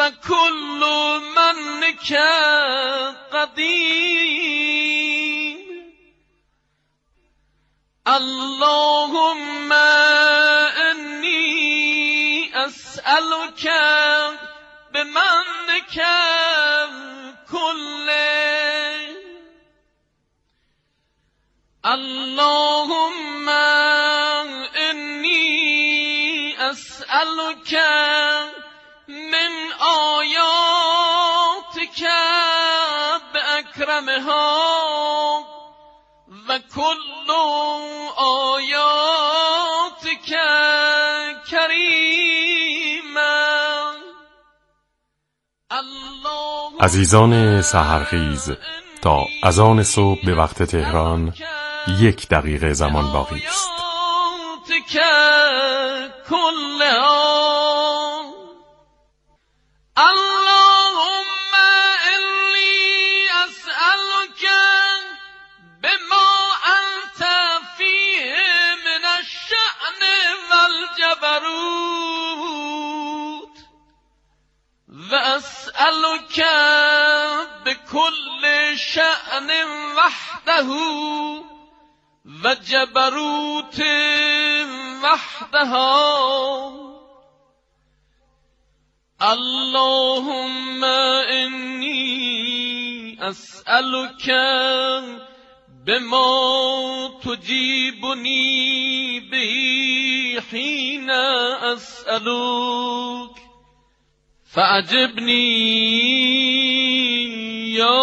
كل منك قديم اللهم إني أسألك بمنك كله اللهم إني أسألك من آياتك بأكرمها وكل آياتك كريما. عزیزان سحرخیز، تا اذان صبح به وقت تهران 1 دقیقه زمان باقی است. اللهم إني أسألك بما أنت فيه من الشأن والجبروت وأسألك بكل شأن وحده وجبروت وحدها اللهم إني أسألك بما تجيبني به حين أسألك فأجبني يا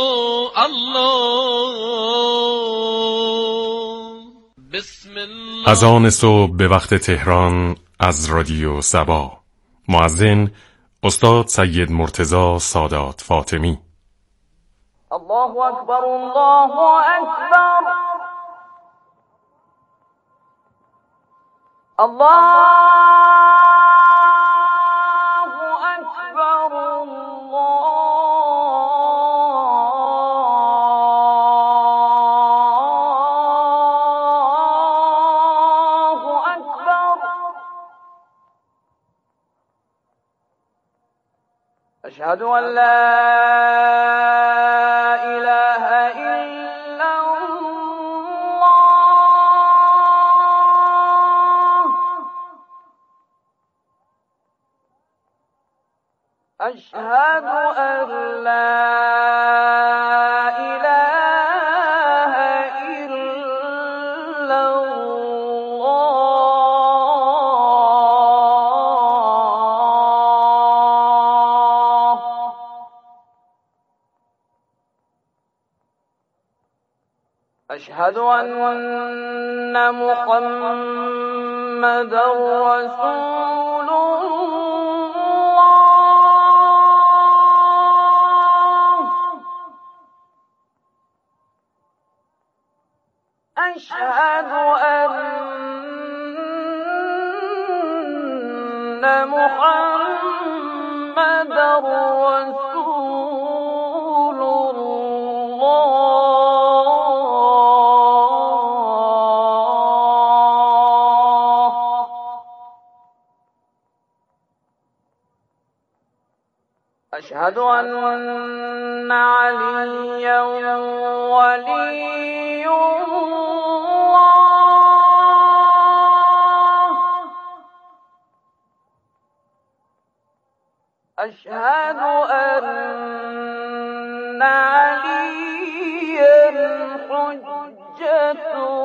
الله. بسم الله. اذان صبح به وقت تهران از رادیو صبا. مؤذن استاد سید مرتضی سادات فاطمی. الله اکبر الله اکبر الله اکبر الله اکبر. اشهد ان لا اله الا الله اشهد ان لا اله الا الله اشهد ان محمدا رسول الله اشهد ان محمدا رسول الله اشهد ان عليا ولي الله اشهد ان عليا حجة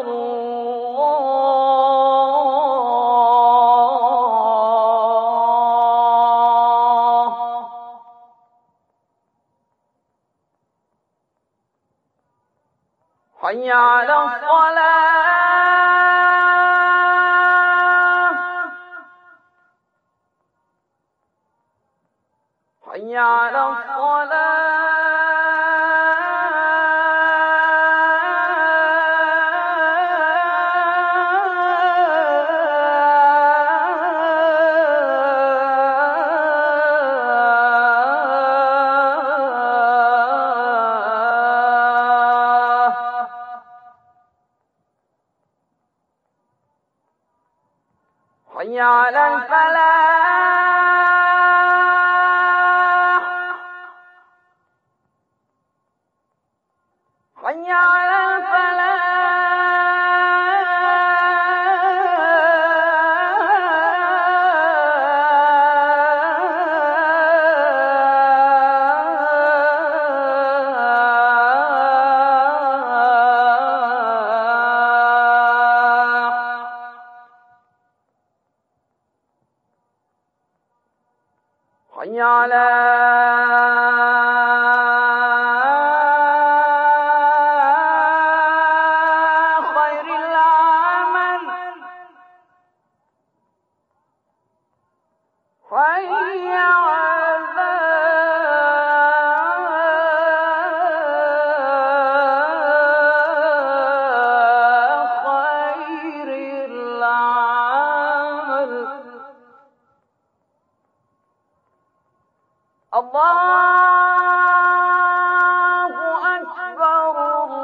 الله حي على الصلاة حي على الصلاة حي على الفلاح حي على خير العمل حي على خير العمل الله أكبر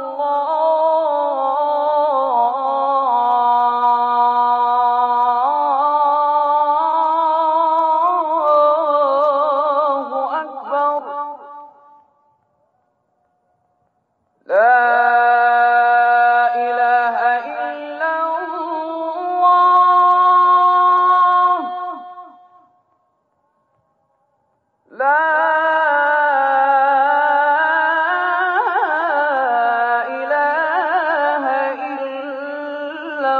الله أكبر لا إله إلا الله لا إله إلا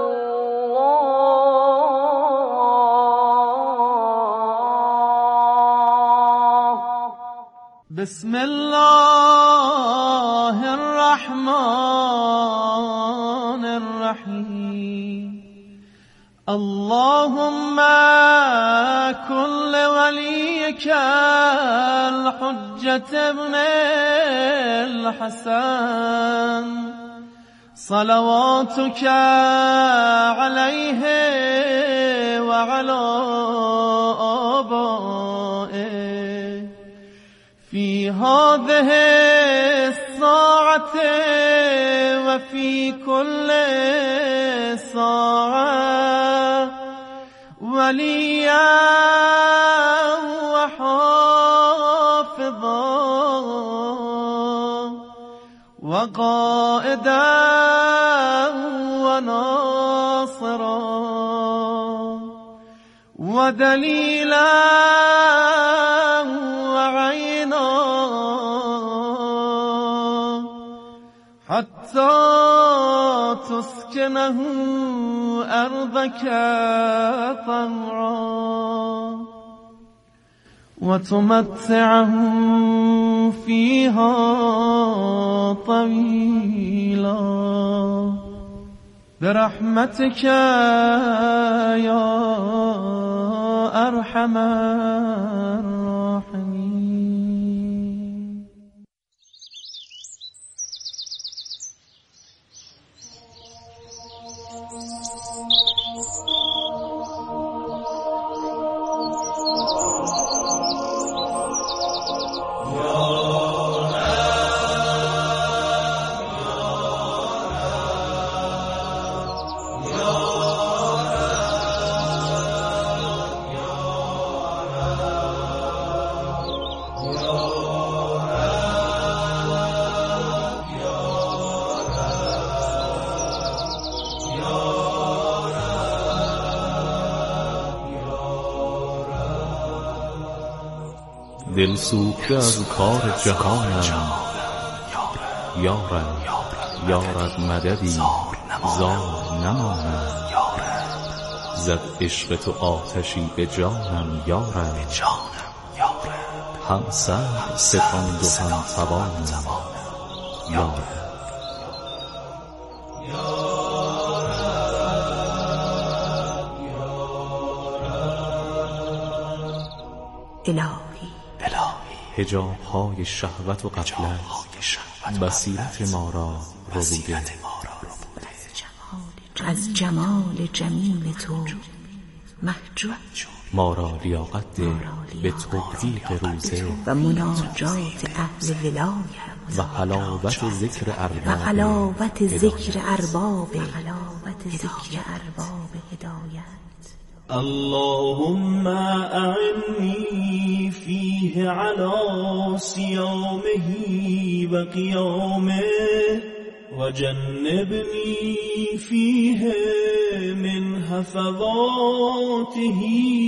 الله بسم الله الرحمن الرحيم اللهم كن لوليك الحجة ابن الحسن صلواتك عليه وعلى آبائه في هذه الساعة وفي كل ساعة وليا وحافظا وقائدا وناصرا ودليلا وعينا حتى تسكنه أرضك طوعا وتمتعه فيها طويلا برحمتك يا أرحم الراحمين. دل سوخته از کار جهانم یارب یارب مددی زار نمانم زد عشق تو آتشی به جانم یارب هم سر ستاند و هم توانم یارب الهی حجاب‌های شهوت و غفلت بصیرت ما را ربوده از جمال جمیل تو محجوب ما را لیاقت ده به تحقیق روزه و مناجات اهل ولایت و حلاوت ذکر ارباب هدایت. اللهم أعني فيه على صيامه وقيامه وجنبني فيه من هفواته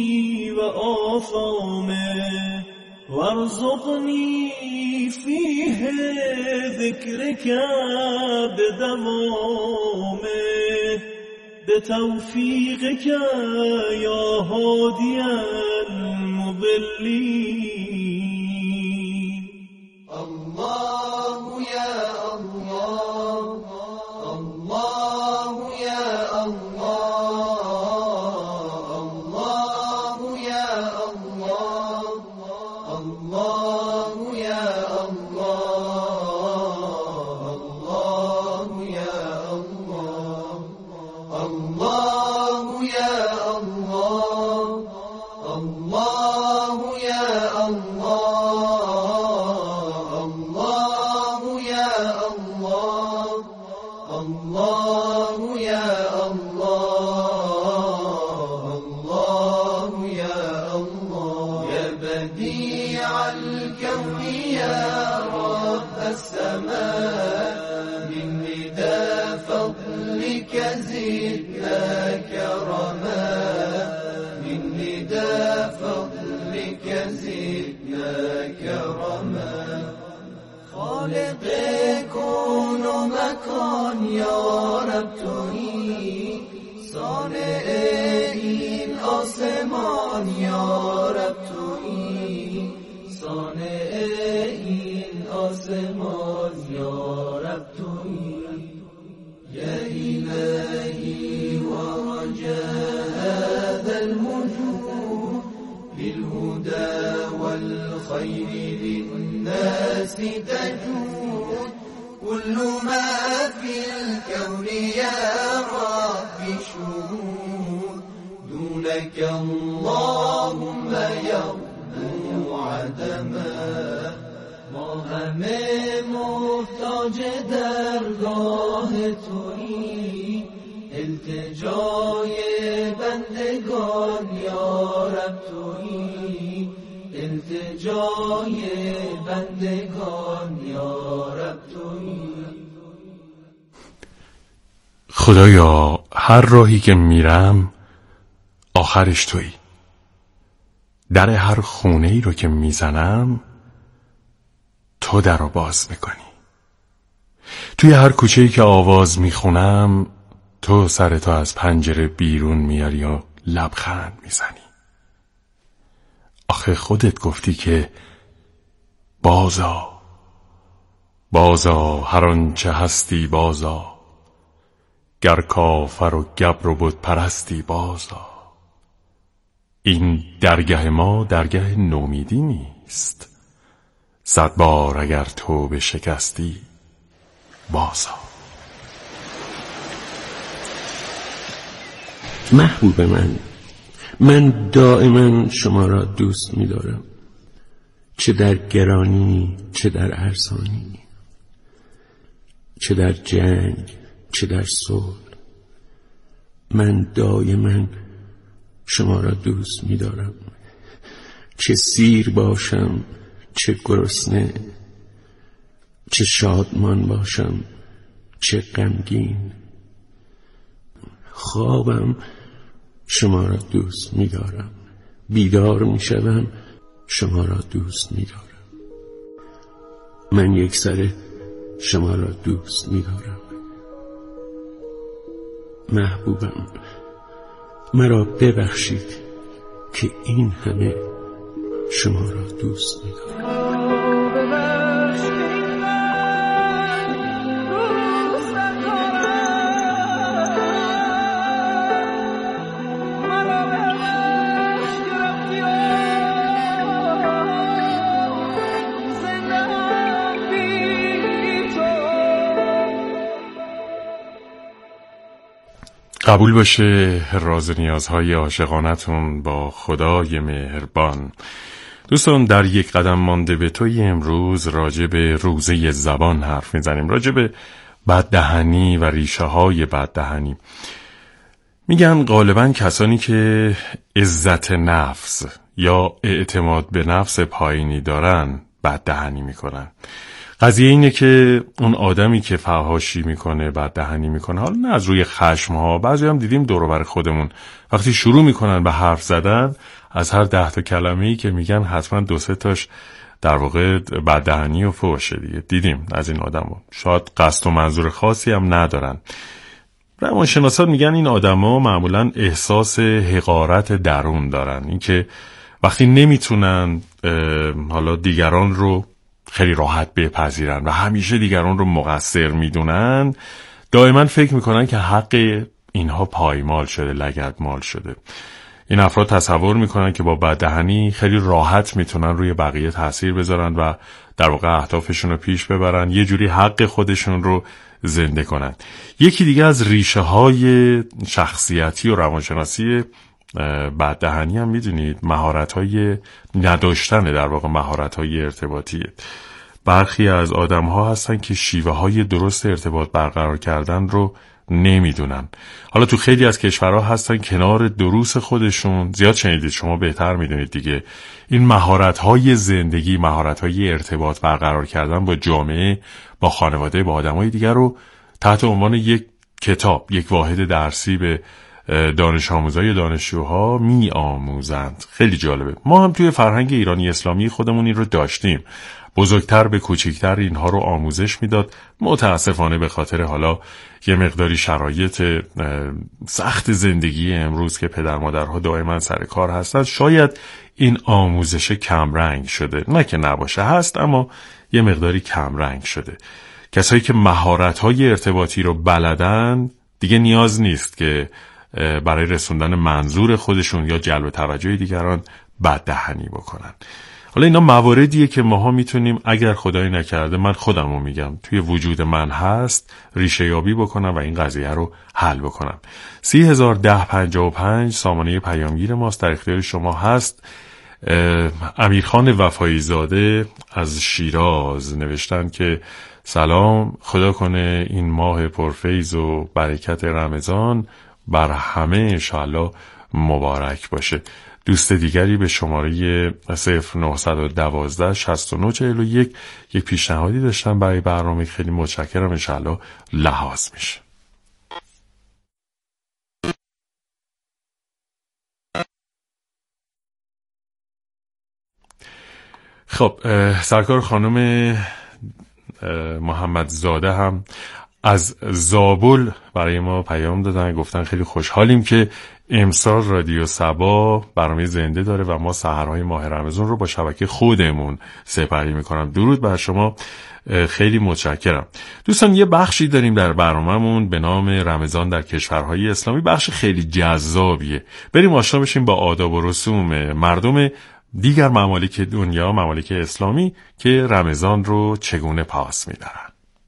وآثامه وارزقني فيه ذكرك بدوامه بتوفيقك يا هادي المضلين. الله يا الله، الله يا الله، الله يا الله، الله يا الله، الله يا الله، الله يا الله، الله يا الله، الله يا الله، الله يا الله، الله يا الله. يا بديع الكون يا رب السماء، من ندى فضلك زدنا كرما، من ندى فضلك زدنا كرما. خالق کون و مکان یا رب تویی، صانع این آسمان یا رب تویی، صانع این آسمان یا رب تویی. یا الهی و رجاء هذا الوجود للهدى والخير للناس تجود. كل ما في الكون يا رب شهود، دونك اللهم يبدو عدما. ما همه محتاج درگاه تویی، التجای بندگان یا رب تویی، التجای بندگان یا رب تویی. خدایا هر راهی که میرم آخرش تویی، در هر خونه ای رو که میزنم تو در رو باز میکنی، توی هر کوچه‌ای که آواز میخونم تو سرتو از پنجره بیرون میاری و لبخند میزنی. آخه خودت گفتی که بازا بازا هر آنچه هستی بازا، گر کافر و گبر و بت پرستی بازا. این درگه ما درگه نومیدی نیست، 100 بار اگر توبه شکستی بازا. محبوب من دائما شما را دوست می دارم، چه در گرانی چه در ارزانی، چه در جنگ چه در صلح. من دائما شما را دوست می دارم، چه سیر باشم چه گرسنه، چه شادمان باشم چه غمگین. خوابم شما را دوست می دارم، بیدار می شدم شما را دوست می دارم. من یک سره شما را دوست می دارم. محبوبم مرا ببخشید که این همه شما را دوست می دارم. قبول باشه راز و نیازهای عاشقانتون با خدای مهربان. دوستان در یک قدم مانده به توی امروز راجع به روزه زبان حرف میزنیم، راجع به بددهنی و ریشه های بددهنی. میگن غالبا کسانی که عزت نفس یا اعتماد به نفس پایینی دارن بددهنی میکنن. قضیه اینه که اون آدمی که فحاشی میکنه بددهنی میکنه، حالا نه از روی خشم ها، بعضی هم دیدیم دور و بر خودمون وقتی شروع میکنن به حرف زدن از هر 10 تا کلمه‌ای که میگن حتما 2-3 تاش در واقع بددهنی و فحشه دیگه. دیدیم از این آدمو، شاید قصد و منظور خاصی هم ندارن. روانشناسان میگن این آدما معمولاً احساس حقارت درون دارن، اینکه وقتی نمیتونن حالا دیگران رو خیلی راحت بپذیرن و همیشه دیگران رو مقصر میدونن، دائما فکر میکنن که حق اینها پایمال شده، لگدمال شده. این افراد تصور میکنن که با بددهنی خیلی راحت میتونن روی بقیه تاثیر بذارن و در واقع اهدافشون رو پیش ببرن، یه جوری حق خودشون رو زنده کنن. یکی دیگه از ریشه های شخصیتی و روانشناسی بددهنی هم میدونید مهارت های نداشتن، در واقع مهارت های ارتباطیه. برخی از آدم ها هستن که شیوه های درست ارتباط برقرار کردن رو نمیدونن. حالا تو خیلی از کشورها هستن کنار دروس خودشون، زیاد شنیدید، شما بهتر میدونید دیگه، این مهارت‌های زندگی، مهارت‌های ارتباط برقرار کردن با جامعه، با خانواده، با آدمای دیگر رو تحت عنوان یک کتاب، یک واحد درسی به دانش آموزای دانشجوها می آموزند. خیلی جالبه. ما هم توی فرهنگ ایرانی اسلامی خودمون این رو داشتیم. بزرگتر به کوچکتر اینها رو آموزش میداد. متاسفانه به خاطر حالا یه مقداری شرایط سخت زندگی امروز که پدر مادرها دائما سر کار هستن، شاید این آموزش کم رنگ شده. نه که نباشه، هست، اما یه مقداری کم رنگ شده. کسایی که مهارت‌های ارتباطی رو بلدن دیگه نیاز نیست که برای رسوندن منظور خودشون یا جلب توجه دیگران بددهنی بکنن. حالا اینا مواردیه که ماها میتونیم اگر خدایی نکرده، من خودمو میگم، توی وجود من هست، ریشه یابی بکنم و این قضیه رو حل بکنم. 301055 سامانه پیامگیر ماست، در اختیار شما هست. امیرخان وفایی زاده از شیراز نوشتن که سلام، خدا کنه این ماه پرفیض و برکت رمضان بر همه انشاءالله مبارک باشه. دوست دیگری به شماره 0912 6941 یک پیشنهادی داشتن برای برنامه، خیلی متشکرم، انشاءالله لحاظ میشه. خب، سرکار خانم محمد زاده هم از زابل برای ما پیام دادن، گفتن خیلی خوشحالیم که امسال رادیو صبا برنامه زنده داره و ما سحرهای ماه رمضان رو با شبکه خودمون سپری میکنم. درود بر شما، خیلی متشکرم. دوستان، یه بخشی داریم در برنامه‌مون به نام رمضان در کشورهای اسلامی، بخش خیلی جذابیه. بریم آشنا بشیم با آداب و رسوم مردم دیگر ممالک دنیا، ممالک اسلامی، که رمضان رو چگونه پاس میدارن.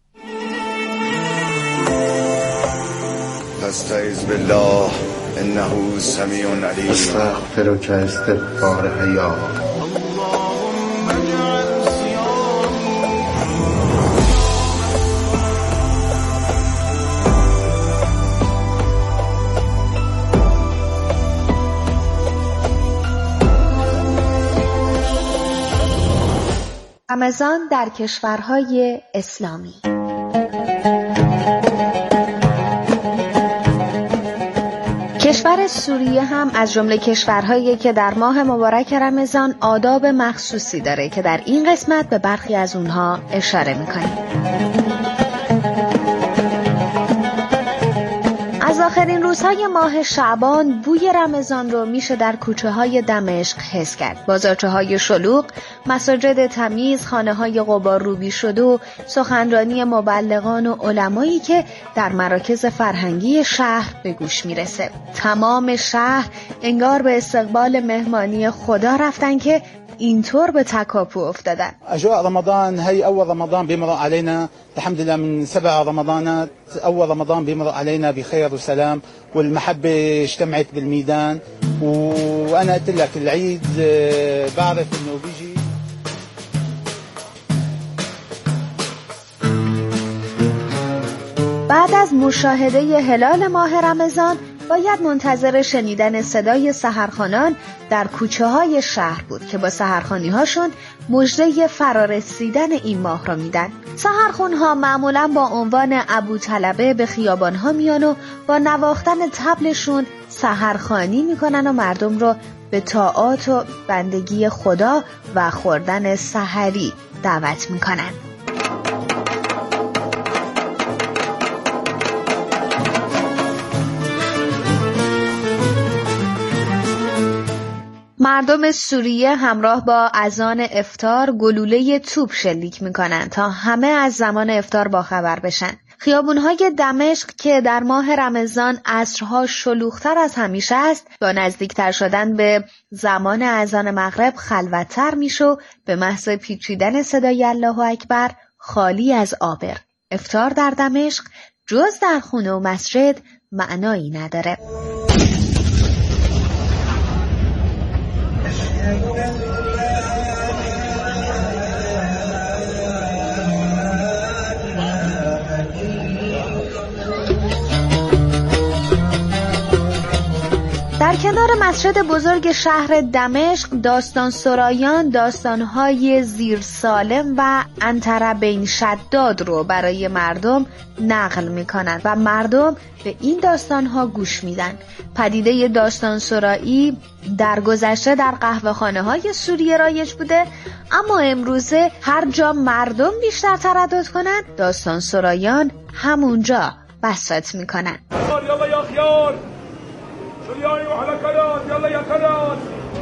استعیذ بالله انه سمیع علیم. استغفرک استغفار حیا. رمضان در کشورهای اسلامی. کشور سوریه هم از جمله کشورهایی که در ماه مبارک رمضان آداب مخصوصی داره که در این قسمت به برخی از اونها اشاره می‌کنیم. از آخرین روزهای ماه شعبان بوی رمضان رو میشه در کوچه‌های دمشق حس کرد. بازارچه‌های شلوغ، مساجد تمیز، خانه‌های غبارروبی شده و سخنرانی مبلغان و علمایی که در مراکز فرهنگی شهر به گوش میرسه. تمام شهر انگار به استقبال مهمانی خدا رفتن که اینطور به تکاپو افتادن. اجواء رمضان هي اول رمضان بيمر علينا الحمد لله من 7 رمضانات. اول رمضان بيمر علينا بخير وسلام والمحبه اجتمعت بالميدان. وانا قلت لك العيد بعرف انه بيجي. بعد از مشاهده هلال ماه رمضان باید منتظر شنیدن صدای سحرخوانان در کوچه های شهر بود که با سحرخوانی هاشون مژده فرارسیدن این ماه را میدن. سحرخوان ها معمولا با عنوان ابوطلبه به خیابان ها میان و با نواختن طبلشون سحرخوانی میکنن و مردم رو به طاعات و بندگی خدا و خوردن سحری دعوت میکنن. مردم سوریه همراه با اذان افطار گلوله توپ شلیک میکنن تا همه از زمان افطار باخبر بشن. خیابون‌های دمشق که در ماه رمضان عصرها شلوغ‌تر از همیشه است، با نزدیکتر شدن به زمان اذان مغرب خلوت‌تر میشه و به محض پیچیدن صدای الله اکبر خالی از آبر. افطار در دمشق جز در خونه و مسجد معنایی نداره. در کنار مسجد بزرگ شهر دمشق داستان سرایان داستانهای زیر سالم و عنتر بین شداد رو برای مردم نقل میکنند و مردم به این داستانها گوش میدن. پدیده داستان سرایی در گذشته در قهوه‌خانه های سوریه رایج بوده، اما امروزه هر جا مردم بیشتر تردد کنن داستان سرایان همونجا بساط میکنن. يلا يا خيار شرياني وحلا كلات يلا يا كلات.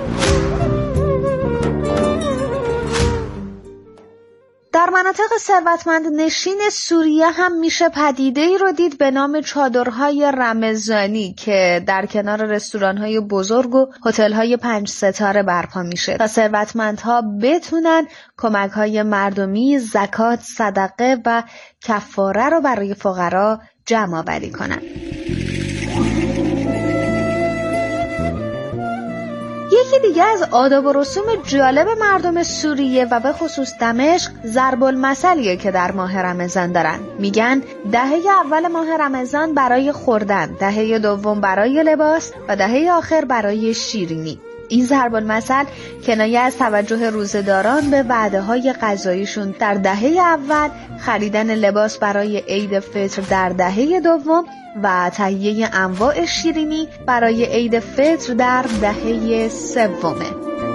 در مناطق ثروتمند نشین سوریه هم میشه پدیده‌ای رو دید به نام چادرهای رمضانی که در کنار رستوران‌های بزرگ و هتل‌های 5 ستاره برپا میشه تا ثروتمندها بتونن کمک‌های مردمی، زکات، صدقه و کفاره رو برای فقرا جمع آوری کنن. یکی دیگه از آداب و رسوم جالب مردم سوریه و به خصوص دمشق ضرب المثلیه که در ماه رمضان دارن. میگن دهه اول ماه رمضان برای خوردن، دهه دوم برای لباس و دهه آخر برای شیرینی. این ضرب المثل کنایه از توجه روزه‌داران به وعده‌های غذاییشون در دهه اول، خریدن لباس برای عید فطر در دهه دوم و تهیه انواع شیرینی برای عید فطر در دهه سومه.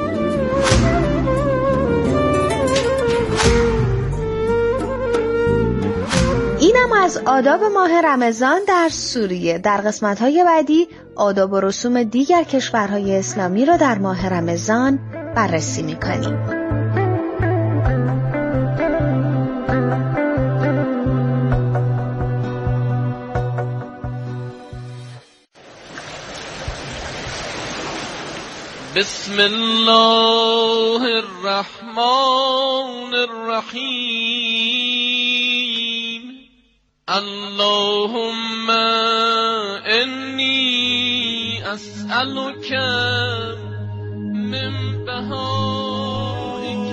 اینم از آداب ماه رمضان در سوریه. در قسمت‌های بعدی آداب و رسوم دیگر کشورهای اسلامی را در ماه رمضان بررسی می‌کنیم. بسم الله الرحمن الرحیم. اللهم انی اسألک من بهائک.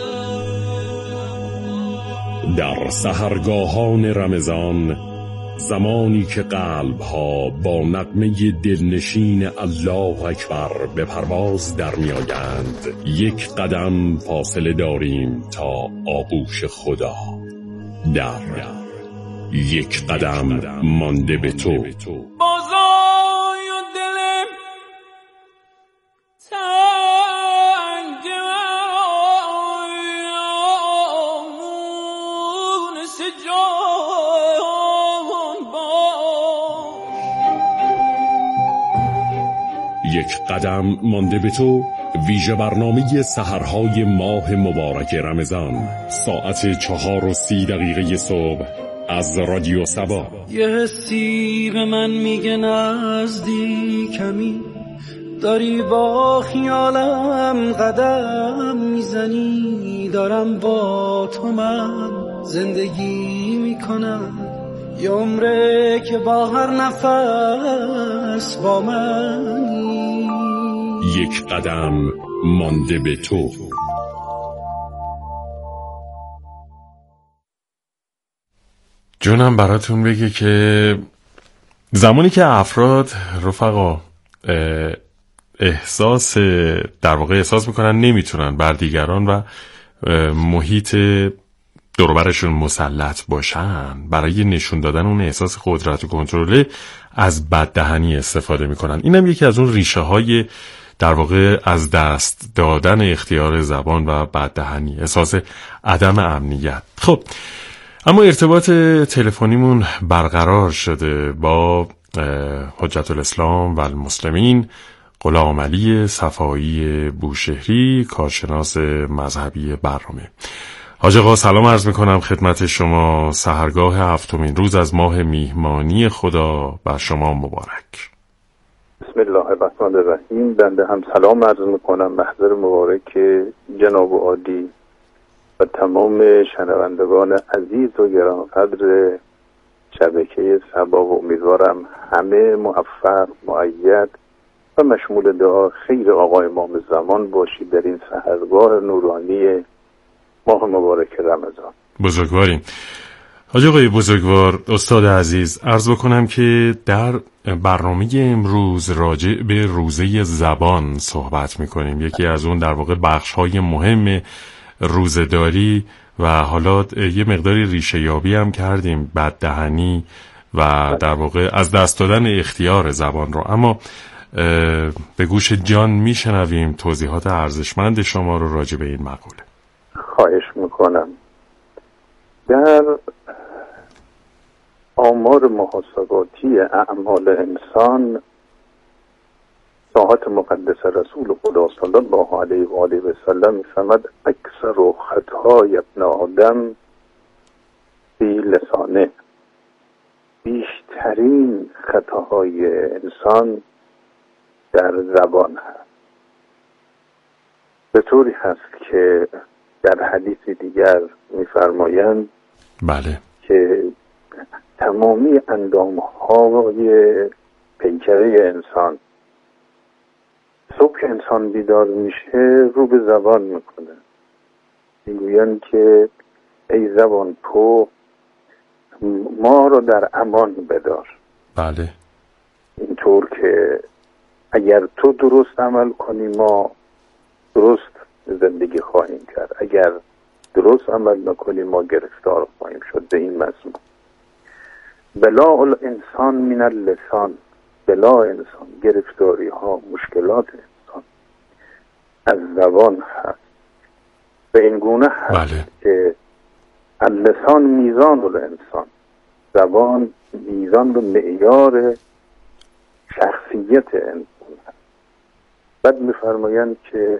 در سحرگاهان رمضان، زمانی که قلب‌ها با نغمه دلنشین الله اکبر به پرواز در می‌آیند، یک قدم فاصله داریم تا آغوش خدا. در یک قدم مانده به تو. بازای و دلم تنگ مونس جان باش. یک قدم مانده به تو، ویژه برنامه سحرهای ماه مبارک رمضان، ساعت 4:30 صبح از رادیو سبا. یه حسی به من میگه نزدیکمی، داری با خیالم قدم میزنی، دارم با تو من زندگی میکنم، یه عمره که با هر نفس با منی. یک قدم مانده به تو. جونم براتون بگه که زمانی که افراد رفقا احساس میکنن نمیتونن بر دیگران و محیط دوربرشون مسلط باشن، برای نشون دادن اون احساس قدرت و کنترل از بددهنی استفاده میکنن. اینم یکی از اون ریشه های در واقع از دست دادن اختیار زبان و بددهنی، احساس عدم امنیت. خب اما ارتباط تلفنیمون برقرار شده با حجت الاسلام و المسلمین غلام علی صفایی بوشهری، کارشناس مذهبی برنامه. حاج آقا سلام عرض میکنم خدمت شما. سحرگاه 7 روز از ماه میهمانی خدا بر شما مبارک. بسم الله الرحمن الرحیم. بنده هم سلام عرض میکنم محضر مبارک جناب عالی و تمام شنوندگان عزیز و گرانقدر شبکه سبا و امیدوارم همه موفق، مؤید و مشمول دعا خیر آقا امام زمان باشید در این سحرگاه نورانی ماه مبارک رمضان. بزرگواریم. حاج آقای بزرگوار، استاد عزیز، عرض بکنم که در برنامه امروز راجع به روزه زبان صحبت میکنیم. یکی از اون در واقع بخش‌های مهم روزه‌داری و حالا یه مقداری ریشه یابی هم کردیم، بددهنی و در واقع از دست دادن اختیار زبان رو. اما به گوش جان میشنویم توضیحات ارزشمند شما رو راجع به این مقوله. خواهش میکنم. در آمار محاسباتی اعمال انسان ساعت مقدس رسول خدا صلی الله علیه و آله و سلم می‌فرماید اکثر خطای ابن آدم فی لسانه، بیشترین خطاهای انسان در زبان هست. به طوری هست که در حدیث دیگر می‌فرمایند بله که تمامی اندام‌های پیکره انسان صبح که انسان بیدار میشه رو به زبان میکنه، میگویند که ای زبان تو ما رو در امان بدار. بله. اینطور که اگر تو درست عمل کنی ما درست زندگی خواهیم کرد، اگر درست عمل نکنی ما گرفتار خواهیم شد. به این مضمون بلا الانسان من اللسان، بلا انسان، گرفتاری ها، مشکلات انسان از زبان هست. به این گونه هست که اللسان میزان الانسان، زبان میزان و معیار شخصیت انسان هست. بعد میفرمایند که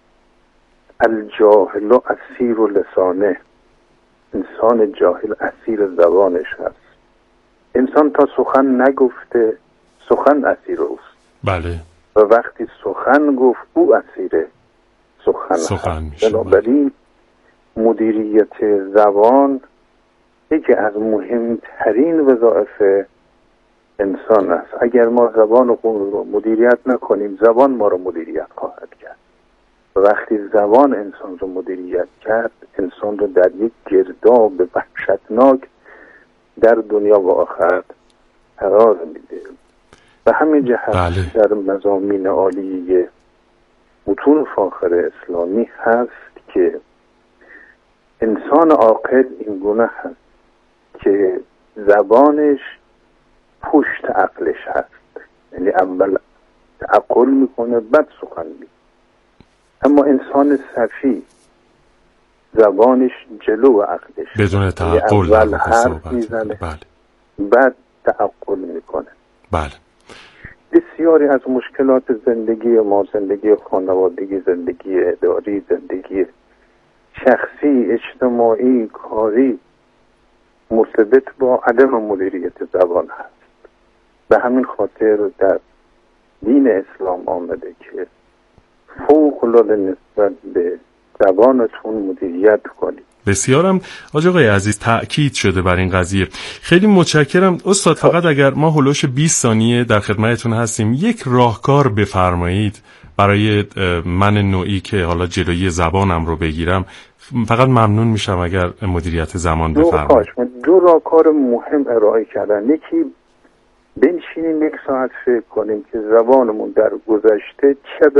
الجاهل اسیر لسانه، انسان جاهل اسیر زبانش هست. انسان تا سخن نگفته سخن اسیر اوست. بله. و وقتی سخن گفت او اسیر سخن میشه. بنابراین مدیریت زبان یکی از مهمترین وظایف انسان است. اگر ما زبان خود رو مدیریت نکنیم زبان ما رو مدیریت خواهد کرد. و وقتی زبان انسان رو مدیریت کرد انسان رو در یک گرداب وحشتناک در دنیا و آخرت قرار میده. و همین جهت در مضامین عالی متون فاخر اسلامی هست که انسان عاقل این گونه هست که زبانش پشت عقلش هست، یعنی اول تعقل میکنه بعد سخن میگه. اما انسان صفی زبانش جلو عقلش، بدون تعقل اول حرف میزنه بعد تعقل میکنه. بله. بسیاری از مشکلات زندگی ما، زندگی خانوادگی، زندگی اداری، زندگی شخصی، اجتماعی، کاری، مرتبط با عدم مدیریت زبان هست. به همین خاطر در دین اسلام آمده که فوق العاده نسبت به زبانتون مدیریت کنید. بسیارم حاج آقای عزیز تأکید شده بر این قضیه. خیلی متشکرم استاد. فقط اگر ما هلوش 20 ثانیه در خدمتتون هستیم یک راهکار بفرمایید برای من نوعی که حالا جلوی زبانم رو بگیرم. فقط ممنون میشم اگر مدیریت زمان بفرمایید. دو راهکار مهم ارائه کردن. یکی بنشینیم یک ساعت فکر کنیم که زبانمون در گذشته چه